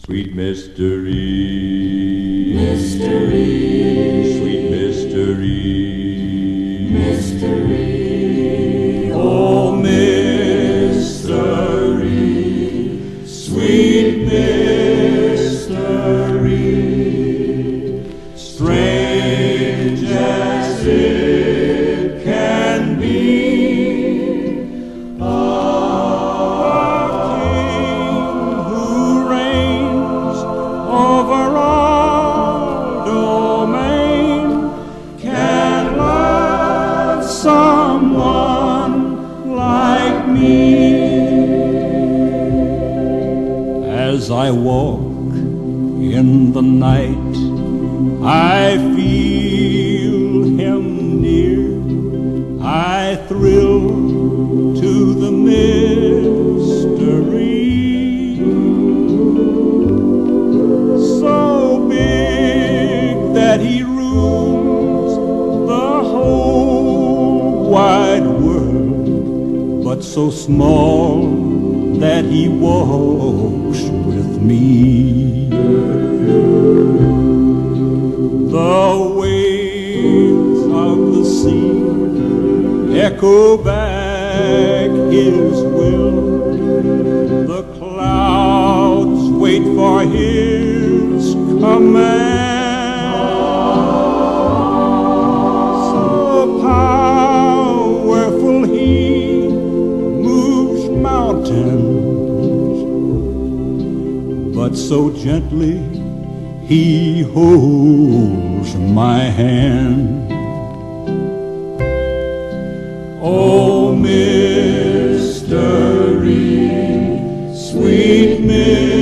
Sweet mystery, Mystery, sweet mystery, mystery, oh mystery, sweet mystery, strange as it can be, a king who reigns over all domain can love someone like me. As I walk in the night, I feel him near. I thrill to the mystery, so big that he rules the whole wide world, but so small that he walks with me. The waves of the sea echo back his will. The clouds wait for his command. So powerful he moves mountains, but so gently he holds my hand. Oh, mystery, sweet mystery.